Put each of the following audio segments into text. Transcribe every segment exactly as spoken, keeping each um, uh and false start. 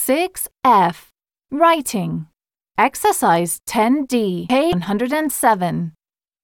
six F. Writing. Exercise ten D, page one hundred seven.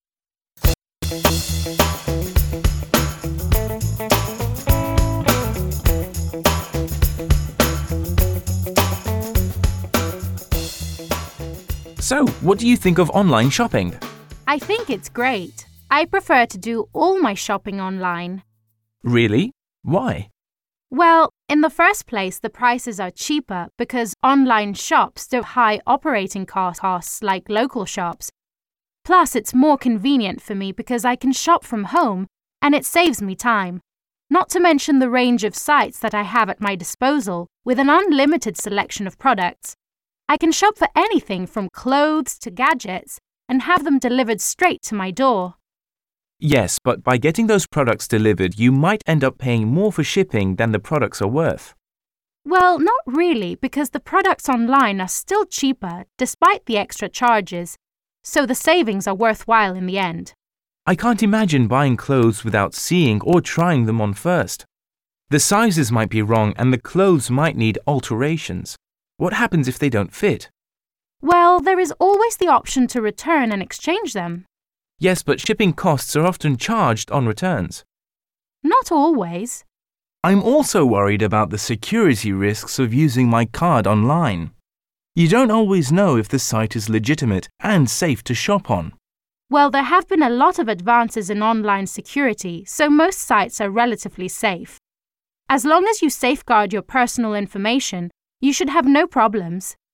So, what do you think of online shopping? I think it's great. I prefer to do all my shopping online. Really? Why? Well, in the first place, the prices are cheaper because online shops don't have high operating costs like local shops. Plus, it's more convenient for me because I can shop from home and it saves me time. Not to mention the range of sites that I have at my disposal with an unlimited selection of products. I can shop for anything from clothes to gadgets and have them delivered straight to my door. Yes, but by getting those products delivered, you might end up paying more for shipping than the products are worth. Well, not really, because the products online are still cheaper despite the extra charges, so the savings are worthwhile in the end. I can't imagine buying clothes without seeing or trying them on first. The sizes might be wrong and the clothes might need alterations. What happens if they don't fit? Well, there is always the option to return and exchange them. Yes, but shipping costs are often charged on returns. Not always. I'm also worried about the security risks of using my card online. You don't always know if the site is legitimate and safe to shop on. Well, there have been a lot of advances in online security, so most sites are relatively safe. As long as you safeguard your personal information, you should have no problems.